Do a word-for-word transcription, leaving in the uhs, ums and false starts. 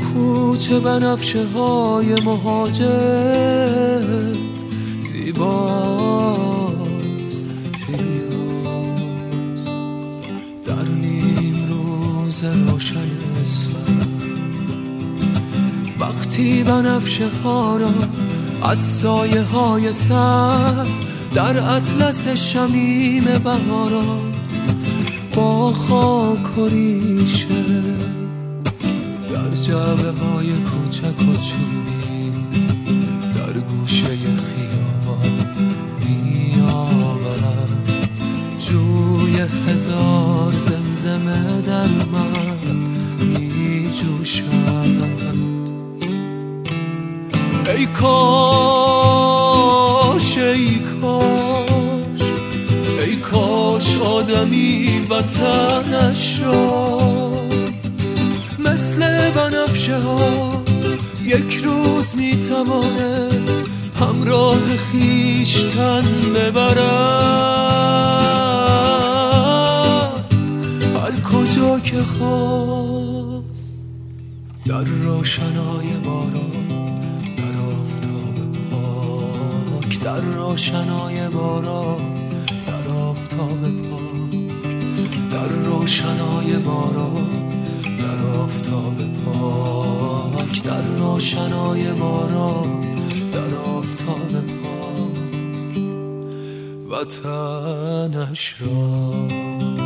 کوچه بنفشه های مهاجر زیباست زیباست در نیم روز روشن اسفند وقتی بنفشه ها را از سایه های سر در اطلس شمیم بهاران با خاک و ریشه در جعبه های کوچک و چوبی در گوشه خیابان می آورم جوی هزار زمزمه در من می جوشد. ای کاش ای کاش ای کاش آدمی وطنش را مثل بنفشه ها یک روز می توانست همراه خویشتن ببرد هر کجا که خواست در روشنای باران در آفتاب پاک در روشنای باران در آفتاب پاک در روشنای باران در آفتاب پاک در روشنای باران در آفتاب پاک وطنش را